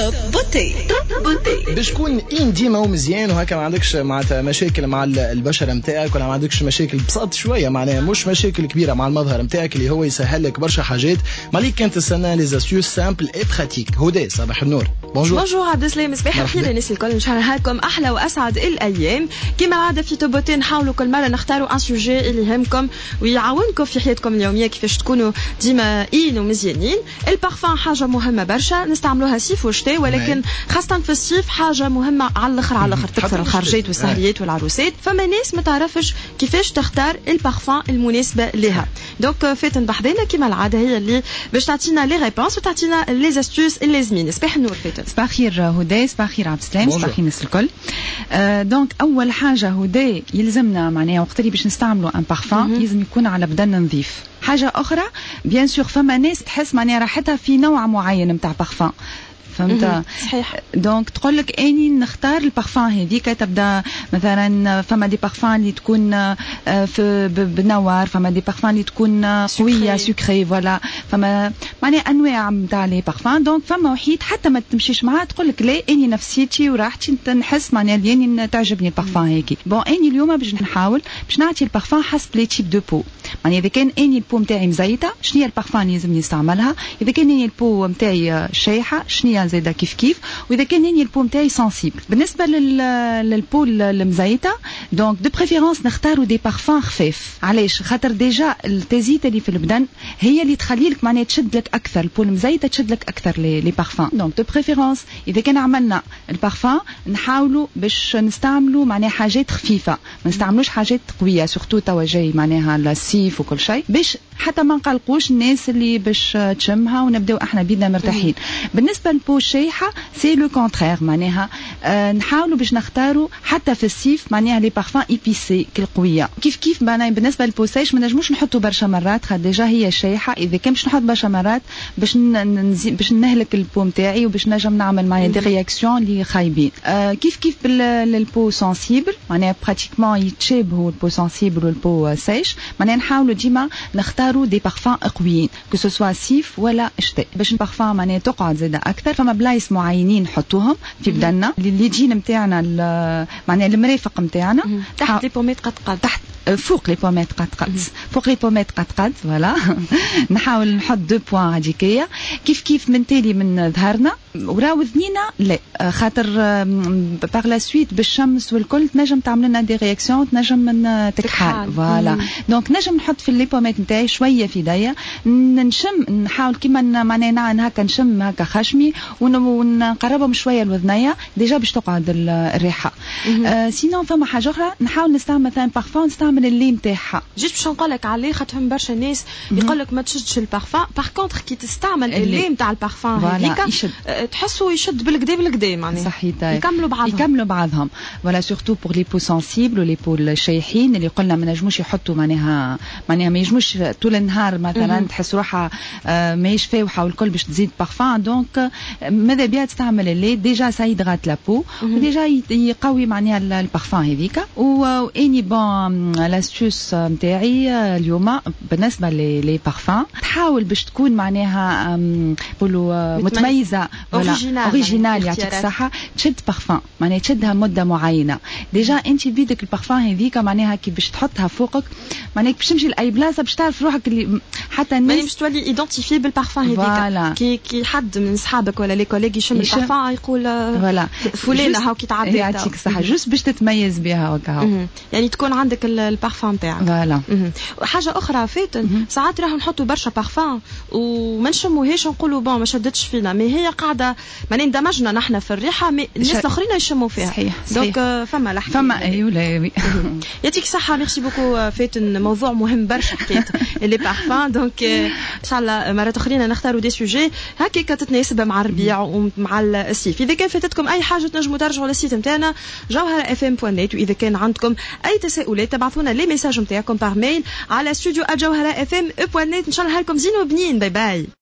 توب بوتي. باش تكون ديما ومزيان وهكا ما عندكش معناتها مشاكل مع البشره نتاعك ولا ما عندكش مشاكل بساط شويه معناها مش مشاكل كبيره مع المظهر نتاعك اللي هو يسهل لك برشا حاجات مالك كانت تستنى لي زاستيوس سامبل اي براتيك. هدى صباح النور. بونجور عبد السلام صباح الخير الناس الكل ان شاء الله لكم احلى واسعد الايام. كما العاده في توبوتين نحاولوا كل مره نختاروا ان سوجي اللي يهمكم ويعاونكم في حياتكم اليوميه كيفاش تكونوا ديما ومزيانين. البارفان حاجه مهمه برشا نستعملوها صيف وشتاء ولكن خاصه في الصيف حاجه مهمه على الاخر تكثر الخرجات والسهريات والعروسات. فما ناس ما تعرفش كيفاش تختار البارفان المناسبه لها. دونك فاتن بحذنا كما العاده هي اللي باش تعطينا لي ريبونس وتعطينا لي زاستوس اللازمين. صباح النور فاتن. صباح الخير هدى. صباح الخير عبد السلام. صباح الخير الناس الكل. دونك اول حاجه هدى يلزمنا معناها وقت اللي باش نستعملوا ان بارفان لازم يكون على بدن نظيف. حاجه اخرى بيان سور فما ناس تحس معناها راحتها في نوع معين نتاع بارفان فهمت صحيح. دونك تقول لك اني نختار البارفان هذيك تبدا مثلا فما دي بارفان اللي تكون في بنوار فما دي بارفان اللي تكون قويه سكري فوالا فما معناها انواع نتاع لي بارفان. دونك فما وحيد حتى ما تمشيش معاه تقول لك لا اني نفسيتي وراحتي نحس معناها اني تعجبني البارفان هيك. بون اني اليوم باش نحاول باش نعطي البارفان حسب لي تيب دو بو. يعني اذا كان اني البو نتاعي مزيته شنو هي البارفان اللي لازم نستعملها. اذا كان اني البو نتاعي شايحه شنو هي زاده كيف واذا كان اني البو نتاعي سنسيبل. بالنسبه للبو المزيته دونك دو بريفيرونس نختاروا دي بارفان خفيف. علاش خاطر ديجا التزييته اللي في البدن هي اللي تخلي لك معناها تشد لك اكثر البو المزيته تشد لك اكثر لي بارفان. دونك دو بريفيرونس اذا كان عملنا البارفان نحاولوا باش نستعملوا معناها حاجات خفيفه ما نستعملوش حاجات قويه سورتو توا جاي معناها السيف وكل شيء باش حتى ما نقلقوش الناس اللي باش تشمها ونبداو احنا بيدنا مرتاحين. بالنسبه للبو الشايحه سي لو كونترير معناها نحاولوا باش نختاروا حتى في الصيف معناها لي بارفان ايبيسي القويه كيف معناها. بالنسبه للبو سيش ما نجموش نحطوا برشا مرات خاطر ديجا هي شايحه. اذا كان باش نحط برشا مرات باش نهلك البو نتاعي وباش نجم نعمل معناها دي رياكسيون اللي خايبين. كيف بالبو سنسيبل معناها براتيكمون يتشابهوا البو سنسيبل والبو سيش معناها نحاولوا ديما نختاروا دي بارفان قويين كو سو سوا صيف ولا شتاء باش البارفان معناها تقعد زاده اكثر. فما بلايص معينين نحطوهم في بدنا اللي يجي نتاعنا معناها المرافق نتاعنا تحت لي بوميت قد تحت فوق لي بوميت قد فوق لي بوميت قد فوالا. نحاول نحط دو بوان هذيكيه كيف من تالي من ظهرنا وراو ذنينا لا خاطر باغ لا سويت بالشمس والكل تنجم تعمل لنا دي رياكسيون تنجم تكحال فوالا. دونك نجم نحط في لي بوميت نتاعي شويه في يديا نشم نحاول كيما معناها هكا نشم هكا خشمي ونقربهم شويه لوذنيا ديجا باش تقعد الريحه. سينون فما حاجه اخرى نحاول نستعمل مثلا بارفان نستعمل اللي نتاعها. جيت باش نقول لك عليه خاطر برشا ناس يقول لك ما تشدش البارفان باغ كونطخ كي تستعمل اللي نتاع البارفان هذيك تحسوا يشد بالكدا معناها صحيح يكملوا بعضهم ولا سورتو بور لي بو سنسيبل ولي بو الشايحين اللي قلنا ما نجموش يحطوا معناها ما يجموش طول النهار مثلا تحس روحها ماهيش فاوحه والكل باش تزيد بارفان. دونك ماذا بيا تستعمل اللي ديجا سايد غات لابو وديجا يقوي معناها البارفان هذيك. واني بون لاستوس نتاعي اليوم بالنسبه لي بارفان تحاول باش تكون معناها نقولوا متميزه اوريجينال يعطيك الصحه تشد بارفان معناها تشدها مده معينه. ديجا انت بيدك البارفان هذيك معناها كي باش تحطها فوقك معناها باش تمشي لاي بلاصه باش تعرف روحك اللي حتى الناس باش تولي ايدنتيفي بالبارفان هذيك كي حد من صحابك ولا لي كوليغ يشم البارفان يقول فوالا فلانه هاو كي تعدي يعطيك الصحه جوست باش تتميز بها وكا يعني تكون عندك البارفان تاعك فوالا. حاجه اخرى فاتن ساعات راهو نحطوا برشا بارفان وما نشموهاش نقولوا بون ما شدتش فينا مي هي قاعده ما اندمجنا نحن في الريحه مي الناس الاخرين يشموا فيها صحيح. دونك فما لحظه فما ايوه يعطيك الصحه. ميرسي بوكو فاتن موضوع مهم برشا حكايه لي بارفان. دونك ان شاء الله مرات اخرين نختاروا دي سوجي هكاك تتناسب مع الربيع ومع الصيف. اذا كان فاتتكم اي حاجه تنجموا ترجعوا للسيت نتاعنا jawhara.fm.net. واذا كان عندكم اي تساؤلات تبعثونا لي ميساج نتاعكم بار ميل على studio@jawhara.fm.net. ان شاء الله لكم زين وبنين. باي باي.